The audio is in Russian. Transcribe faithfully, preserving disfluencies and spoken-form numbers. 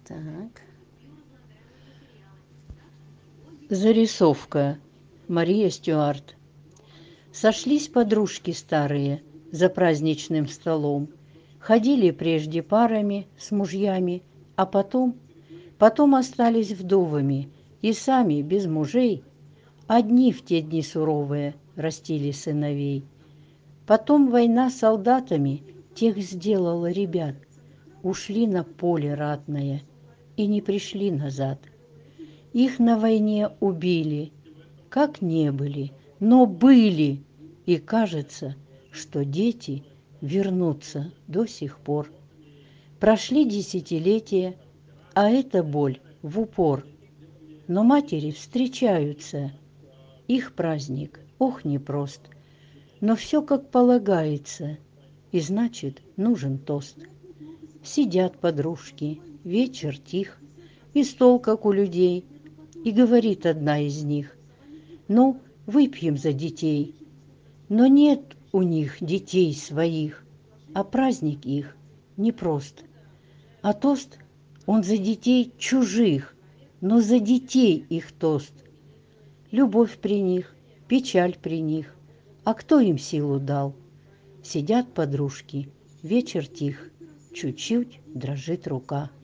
Так. Зарисовка. Мария Стюарт. Сошлись подружки старые за праздничным столом. Ходили прежде парами с мужьями, а потом, потом остались вдовами и сами без мужей. Одни в те дни суровые растили сыновей. Потом война с солдатами тех сделала ребят. Ушли на поле ратное и не пришли назад. Их на войне убили, как не были, но были. И кажется, что дети вернутся до сих пор. Прошли десятилетия, а эта боль в упор. Но матери встречаются. Их праздник, ох, непрост. Но все как полагается, и значит, нужен тост. Сидят подружки, вечер тих, и стол, как у людей, и говорит одна из них: «Ну, выпьем за детей». Но нет у них детей своих, а праздник их непрост. А тост, он за детей чужих, но за детей их тост. Любовь при них, печаль при них, а кто им силу дал? Сидят подружки, вечер тих, чуть-чуть дрожит рука.